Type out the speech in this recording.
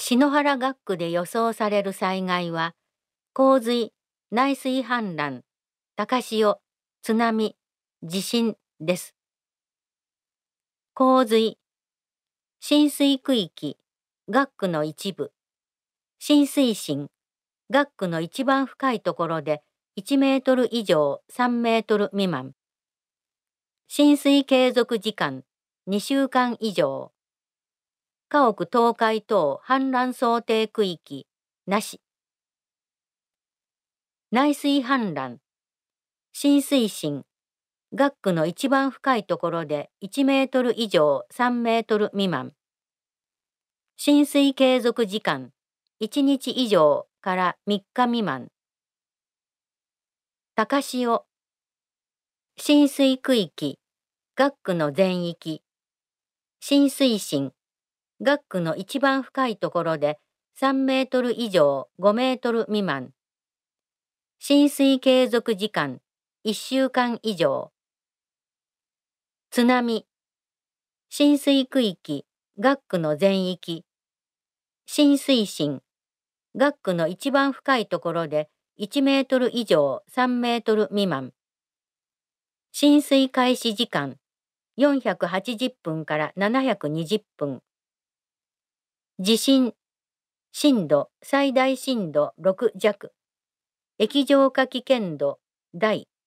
篠原学区で予想される災害は、洪水、内水氾濫、高潮、津波、地震です。洪水、浸水区域、学区の一部。浸水深、学区の一番深いところで1メートル以上3メートル未満。浸水継続時間2週間以上。家屋倒壊等氾濫想定区域なし。内水氾濫、浸水深、学区の一番深いところで1メートル以上3メートル未満。浸水継続時間1日以上から3日未満。高潮、浸水区域、学区の全域。浸水深、学区の一番深いところで3メートル以上5メートル未満。浸水継続時間1週間以上。津波、浸水区域、学区の全域。浸水深、学区の一番深いところで1メートル以上3メートル未満。浸水開始時間480分から720分。地震、震度最大震度6弱。液状化危険度第